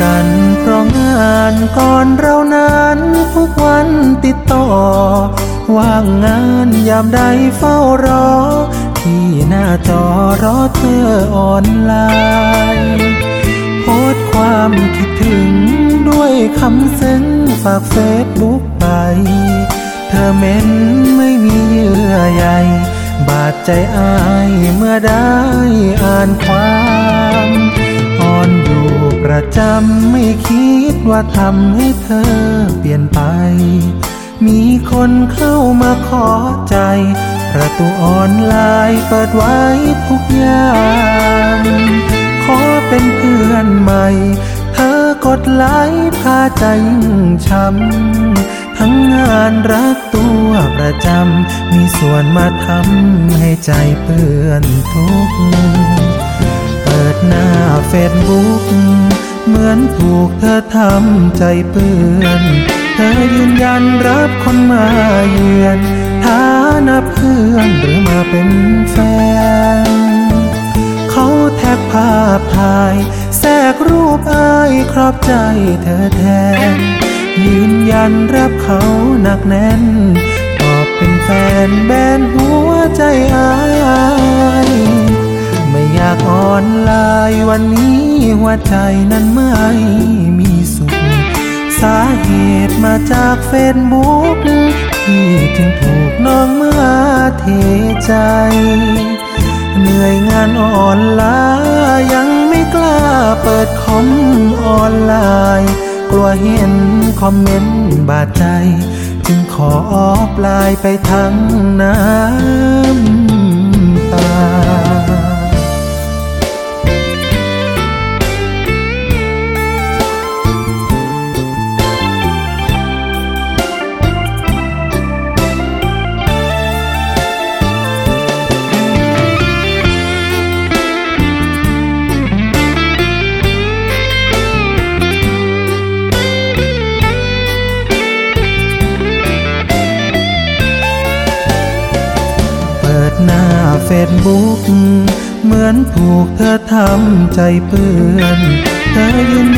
กันเพราะงานก่อนเรานั้นทุกวันติดต่อว่างงานยามใดเฝ้ารอที่หน้าจอรอเธอออนไลน์โพสต์ความคิดถึงด้วยคำซึ้งฝากเฟซบุ๊กไปเธอเม้นไม่มีเยื่อใยบาดใจอายเมื่อได้อ่านความอ่อนอยู่ประจำไม่คิดว่าทำให้เธอเปลี่ยนไปมีคนเข้ามาขอใจประตูออนไลน์เปิดไว้ทุกอย่างขอเป็นเพื่อนใหม่เธอกดไลค์พาใจช้ำทั้งงานรักตัวประจำมีส่วนมาทำให้ใจเปื้อนทุกข์เปิดหน้าเฟซบุ๊กเหมือนถูกเธอทำใจเปื้อนเธอยืนยันรับคนมาเยือนฐานะเพื่อนหรือมาเป็นแฟนเขาแท็กภาพถ่ายแทรกรูปอายครอบใจเธอแทนยืนยันรับเขาหนักแน่นตอบเป็นแฟนแบนหัวใจอายไม่อยากออนไลน์วันนี้หัวใจนั้นไม่มีสุขสาเหตุมาจากเฟซบุ๊กที่จึงถูกน้องเมื่อเทใจเหนื่อยงานออนไลน์ยังไม่กล้าเปิดคอมออนไลน์กลัวเห็นคอมเมนต์บาดใจจึงขอออฟไลน์ไปทั้งน้ำตาหน้าเฟซบุ๊กเหมือนถูกเธอทำใจเปื้อนเธอยืน